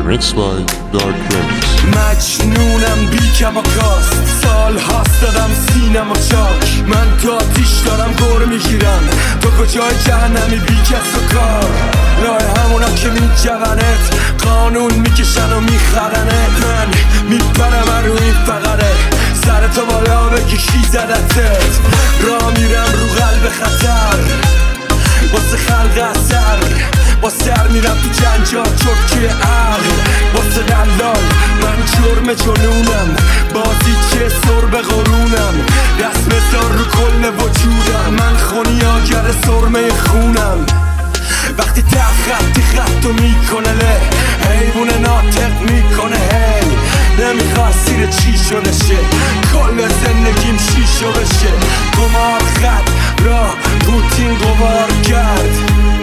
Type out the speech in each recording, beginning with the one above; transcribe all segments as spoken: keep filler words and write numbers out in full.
Remix by Dark Remix. مجنونم بی کباکاست، سال هاست دادم سینما چاک. من تا آتیش دارم گر میگیرم، تو کجای جهنمی بی کس و کار. لای همونا که میجونت قانون میکشن و میخرنت. من میپرم رو این فقره، سرتو بالا بگی کی زدتت. را میرم رو قلب خطر واسه خلق اثر، با سر میرم تو جنجال چرکی عقل واسه دلال. من جرم جنونم، بازی چه سر به قرونم، دست بزار رو کل وجودم. من خونیاگر سرمه خونم، وقتی ده خطی خطو میکنه له، حیوون ناطق میکنه هی. نمیخواد سیر چی شده شه، کل زندگیم شیشو بشه. قمار خط راه روتین قمار کرد،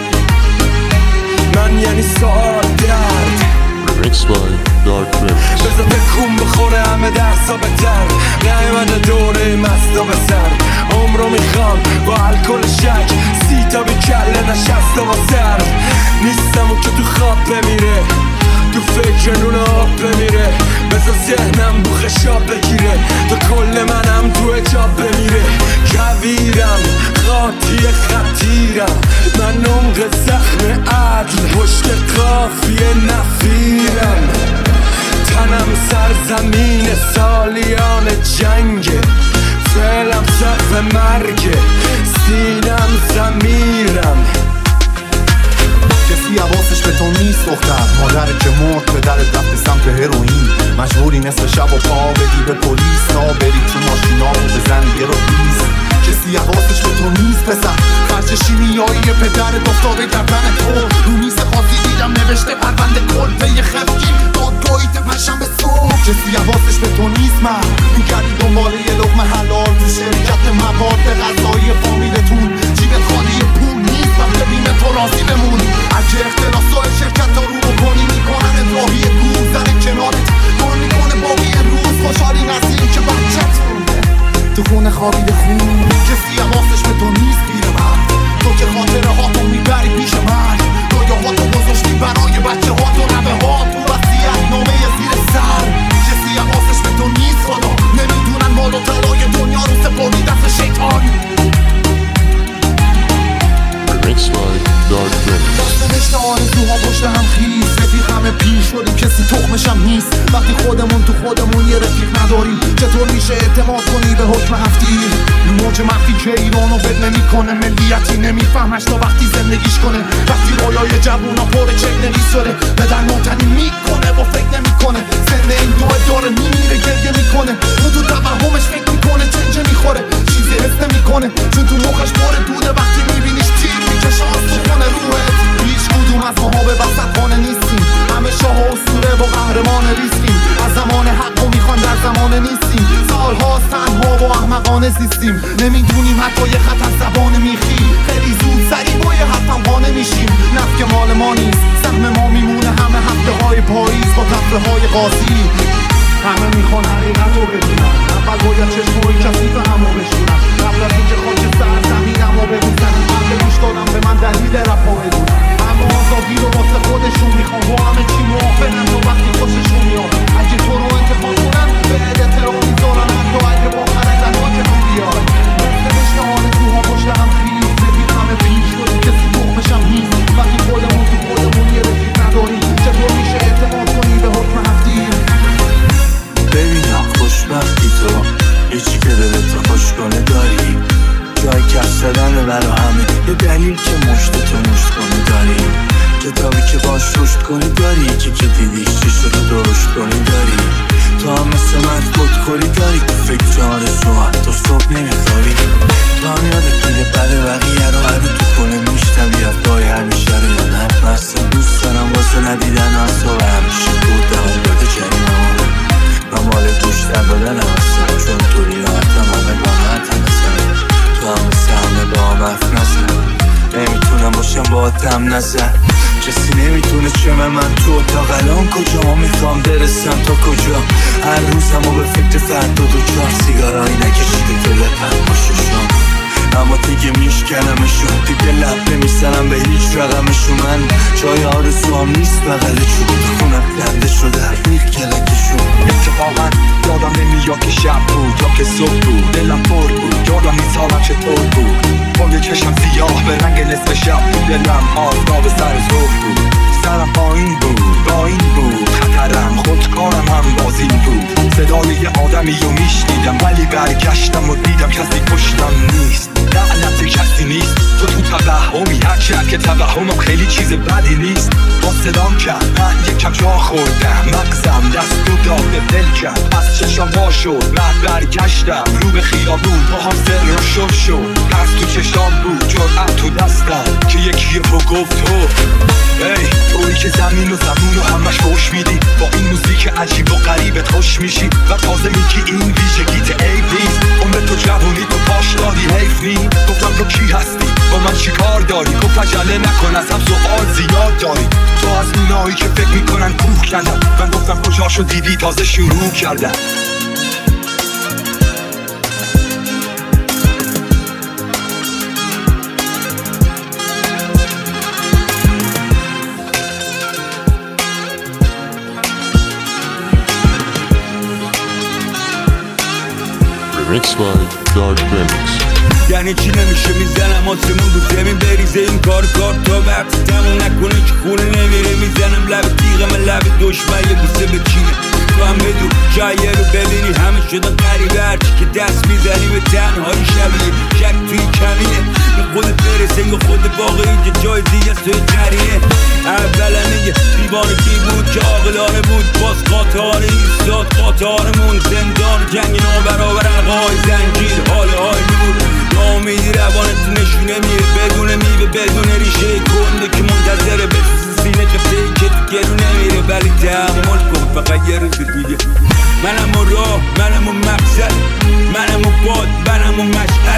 من یعنی سوال درد. Remix by Dark Remix. بذار بکن بخوره همه درسا بتر، نیومده دوره مستا به سر. عمرو میخوام با الکل شک، سی تا بی کله نشسته با سر. نیستم و که تو خواب بمیره، تو فکر نون آب بمیره. بذار ذهنم بو خشاب بگیره، تو کل منم تو اجاب بمیره. کویرم قاطی خطیرم، من نمق زخم عدل پشت قافیه نفیرم. تنم سرزمین سالیان جنگه، فعلم سقف مرگه، سینم زمیرم. کسی حواسش به تو نیست دختر، مادرت که مرد پدرت رفت سمت هروئین. مجبوری نصف شب و پا بدی به پلیس، تا بری تو ماشینا و بزنی یه رو بیز. کسی حواسش به تو نیست پسر، خرج شیمیایی پدرت افتاده گردن تو. رو میز خاصی دیدم نوشته پرونده کلبه خفگی دادگاهیت پشنبه صبح. کسی حواسش به تو نیست من، میگردی دنبال یه لقمه حلال تو شرکت مواد غذایی فامیلتون. جیبت خالی پول نیست و ببینه تو راضی بمون. اگه اختلاسای شرکت ها رو بکنی میکنن راهی گور زن کنارت کار میکنه باقی روز. خوشحالی نزدیم که بچت تو خونه خوابیده خون. کسی حواسش به تو نیست بیره من، تو که خاطره ها تو میبری پیش من. رویا ها تو گذاشتی برای بچه ها تو ربه ها تو وصیت نامه زیر سر. کسی حواسش به تو نیست خدا، نمیدونن مال و طلای دنیا رو سپردی دست شیطان. Remix by Dark Remix. دست نشته آرزوها پشت هم خیز، رفیق همه پیر شدیم کسی تخمشم نیست. وقتی خودمون تو خودمون یه رفیق نداریم، چطور میشه اعتماد کنی به حکم هفتیر؟ موج مخفی که ایرانو بد نمیکنه، ملیتی نمیفهمش تا وقتی زندگیش کنه. وقتی رویای جوونا پر چک نویس شده، بدن نوتنی میکنه و فکر نمیکنه. سن این دو داره میمیره گریه میکنه، اون تو توهمش فکر میکنه چنجه میخوره. چیزی حس نمیکنه چون تو مخش پر دوده، وقتی میبینیش تیر میکشه از تو خونه روحت. هیچ کدوم از ماها به وسط خانه نیستیم، همه شاه و اسطوره و قهرمان ریسکیم. از زمان حق و میخوان در زمان نیستیم، سالهاست تنها و احمقانه زیستیم. نمیدونیم حتی یه خط از زبان میخیم، خیلی زود سریع با یه حرفم قانه میشیم. نفت مال ما نیست، سهم ما میمونه همه هفته های پاییز با تفره های قاضی. همه میخوان حقیقت رو بدونن، اول باید چشموی کسی به همو بشونن. قبل از اینکه خاک سر زمینم رو ببوزن، قبل گوش دادم به من دلیل رفا بدونن. اما آزادی رو واسه خودشون میخوان، با همه چی موافقن تا وقتی خوششون میاد. اگه تو رو انتخاب کنن به احترام میذارن، حتی اگه با خرندن ها که هم بیاد. مثل مشت آرزوها پشت هم خیز، رفیق همه پیر شدیم کسی تخمشم نیست. وقتی خودمون تو خودمون یه رفیق نداریم، چطور میشه اعتماد کنی به حکم هفتیر؟ ببینم خوشبختی تو هیچی که دلت خوش کنه داری، جای کف زدن برا همه یه دلیل که مشت تو مشت کنه داری. کتابی که باش رشد کنی داری، که که دیدیش چی شده درشت کنی داری. تو هم مثل من خودخوری داری، تو فکر آرزو حتی صبح نمیخوری. تو هم یادت میده بده بقیه رو هر تو کنه میشتم یه پای همیشه رو یادم مستم. دوست دارم واسه ندیدن از تو و همیشه بود دوام داده جریمه من مال گوش در دادنم هستم، چون توری راحتم همه با حتم هستم. تو هم مثل همه با هم حرف نزن، نمیتونم باشم با تم نزن. کسی نمیتونه چه من تو اتاق الان کجا میخوام برسم تا کجا. هر روزم و به فکر فردا دو چهار سیگارایی نکشیده تو لپم با ششم. اما دیگه میشکنمشون، دیگه لب نمیزنم به هیچ رقمشون. من جای آرزوام نیست بغلشون، خونم گنده شده ریخ کلکشون. اتفاقا یادم نمیاد که شب بود یا که صبح بود، دلم پر بود یادم نیست حالم چطور بود. با یه چشم سیاه به رنگ نصف شب بود، دلم آفتاب سر ظهر بود. سرم پایین بود، پایین بود خطرم، خودکارم هم بازین بود. صدای یه آدمی رو میشنیدم ولی برگشتم و دیدم کسی پشتم نیست. لعنت کسی نیست، تو تو توهمی، هرچند که توهمم خیلی چیز بدی نیست. با صدام کرد من یکم جا خوردم، مغزم دست و داد به دل کرد. از چشم وا شد بعد برگشتم رو به خیابون، پاهم سر رو شد شد. پس تو چشم بود جرأت تو دستم که یکی رو گفت تو ای توی که زمین و زمون رو همش خوش میدی، با این موزیک عجیب و غریبت خوش میشی و تازه میگی این ویژگیت عیب نیست. عمر تو جوونی تو پاش دادی حیف نی. گفتم تو کی هستی، با من چی کار داری؟ گفت عجله نکن ازم سؤال زیاد داری. تو از اونایی که فکر میکنن کوه کردم، من گفتم کجاشو دیدی تازه شروع کردم. Remixed by Dark Remix. یعنی چی نمیشه میزنم آسمون رو زمین بریزه این کار کار تا وقتی تموم نکنه که خونه نمیره. میزنم لب تیغم لب دشمن یه بوسه به چینه. تو هم بدو جایه رو ببینی همه شدن قریبه، هرچی که دست میزنی به تنهایی شبیه. شک توی کمینه به خودت برسه یا خود باقی که جای دیگه توی جریه. اولا یه دیوانه کی بود که عاقلانه بود، باز قاطعانه ایستاد قاطعانمون. زندان جنگ نابرابر القای زنجیر حال های نور. نامیدی روانت نشونه میره بدون میوه بدون ریشه کنده که منتظره به سینه قفته که تو گلو نمیره. ولی تحمل کن فقط یه روز دیگه. منم و راه، منم و مقصد، منم و باد، منم و مشهد.